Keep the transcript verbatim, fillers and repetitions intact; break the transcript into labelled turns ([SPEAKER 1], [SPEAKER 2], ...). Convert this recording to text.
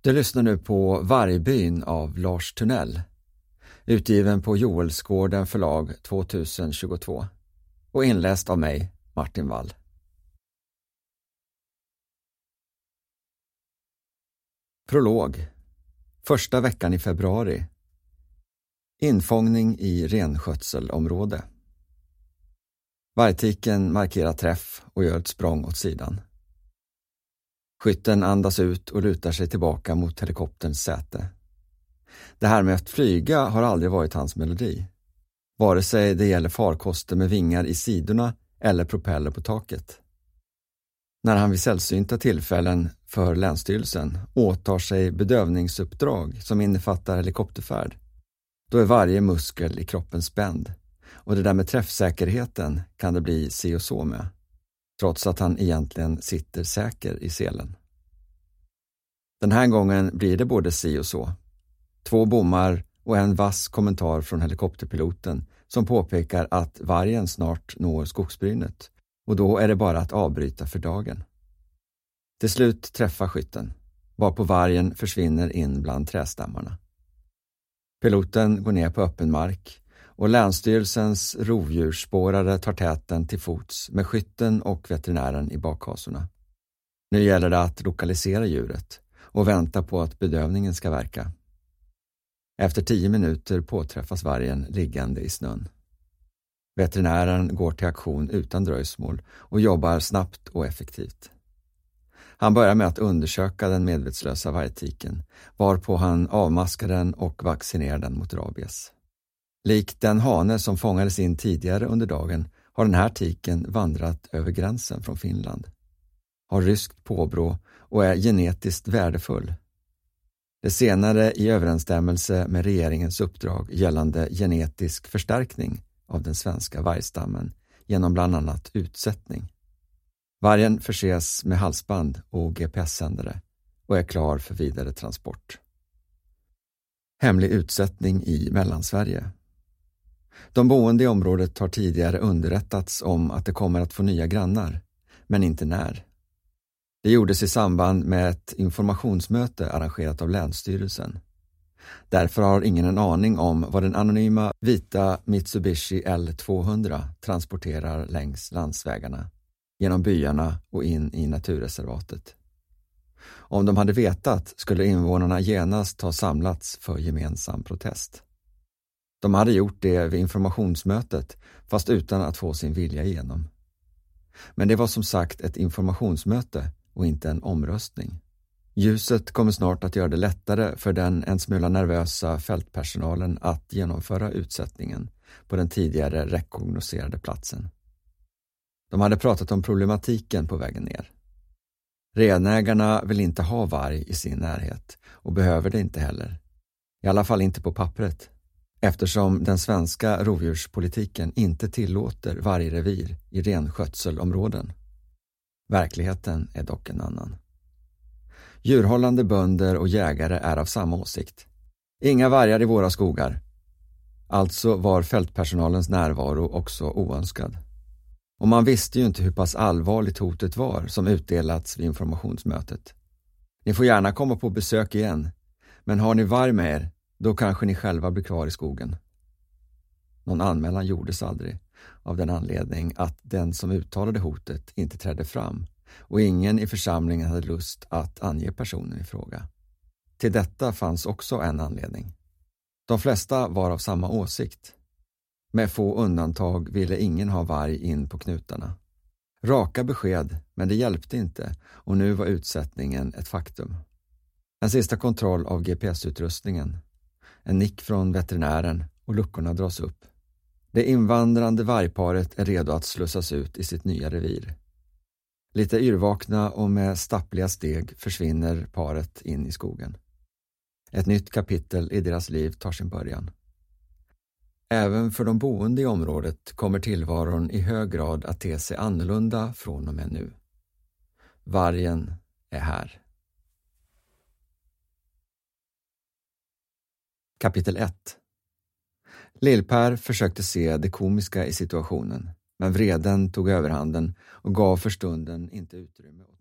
[SPEAKER 1] Du lyssnar nu på Vargbyn av Lars Tunnell, utgiven på Joelsgården förlag tjugohundratjugotvå och inläst av mig, Martin Wall. Prolog. Första veckan i februari. Infångning i renskötselområde. Vargtiken markerar träff och gör ett språng åt sidan. Skytten andas ut och lutar sig tillbaka mot helikopterns säte. Det här med att flyga har aldrig varit hans melodi. Vare sig det gäller farkoster med vingar i sidorna eller propeller på taket. När han vid sällsynta tillfällen för Länsstyrelsen åtar sig bedövningsuppdrag som innefattar helikopterfärd, då är varje muskel i kroppen spänd, och det där med träffsäkerheten kan det bli si och så med, trots att han egentligen sitter säker i selen. Den här gången blir det både si och så. Två bommar och en vass kommentar från helikopterpiloten som påpekar att vargen snart når skogsbrynet, och då är det bara att avbryta för dagen. Till slut träffar skytten, varpå vargen försvinner in bland trästammarna. Piloten går ner på öppen mark och Länsstyrelsens rovdjursspårare tar täten till fots med skytten och veterinären i bakhasorna. Nu gäller det att lokalisera djuret och vänta på att bedövningen ska verka. Efter tio minuter påträffas vargen liggande i snön. Veterinären går till aktion utan dröjsmål och jobbar snabbt och effektivt. Han börjar med att undersöka den medvetslösa vargtiken, varpå han avmaskar den och vaccinerar den mot rabies. Likt den hane som fångades in tidigare under dagen har den här tiken vandrat över gränsen från Finland. Har ryskt påbrå och är genetiskt värdefull. Det senare i överensstämmelse med regeringens uppdrag gällande genetisk förstärkning av den svenska vargstammen genom bland annat utsättning. Vargen förses med halsband och G P S-sändare och är klar för vidare transport. Hemlig utsättning i Mellansverige. De boende i området har tidigare underrättats om att det kommer att få nya grannar, men inte när. Det gjordes i samband med ett informationsmöte arrangerat av Länsstyrelsen. Därför har ingen en aning om vad den anonyma vita Mitsubishi L tvåhundra transporterar längs landsvägarna, genom byarna och in i naturreservatet. Om de hade vetat skulle invånarna genast ha samlats för gemensam protest. De hade gjort det vid informationsmötet, fast utan att få sin vilja igenom. Men det var som sagt ett informationsmöte och inte en omröstning. Ljuset kommer snart att göra det lättare för den en smula nervösa fältpersonalen att genomföra utsättningen på den tidigare rekognoserade platsen. De hade pratat om problematiken på vägen ner. Renägarna vill inte ha varg i sin närhet och behöver det inte heller. I alla fall inte på pappret, eftersom den svenska rovdjurspolitiken inte tillåter vargrevir i renskötselområden. Verkligheten är dock en annan. Djurhållande bönder och jägare är av samma åsikt. Inga vargar i våra skogar. Alltså var fältpersonalens närvaro också oönskad. Och man visste ju inte hur pass allvarligt hotet var som utdelats vid informationsmötet. Ni får gärna komma på besök igen, men har ni varg med er, då kanske ni själva blir kvar i skogen. Någon anmälan gjordes aldrig, av den anledning att den som uttalade hotet inte trädde fram och ingen i församlingen hade lust att ange personen i fråga. Till detta fanns också en anledning. De flesta var av samma åsikt. Med få undantag ville ingen ha varg in på knutarna. Raka besked, men det hjälpte inte och nu var utsättningen ett faktum. En sista kontroll av G P S-utrustningen. En nick från veterinären och luckorna dras upp. Det invandrande vargparet är redo att slussas ut i sitt nya revir. Lite yrvakna och med stappliga steg försvinner paret in i skogen. Ett nytt kapitel i deras liv tar sin början. Även för de boende i området kommer tillvaron i hög grad att te sig annorlunda från och med nu. Vargen är här. Kapitel ett. Lill-Per försökte se det komiska i situationen, men vreden tog överhanden och gav för stunden inte utrymme.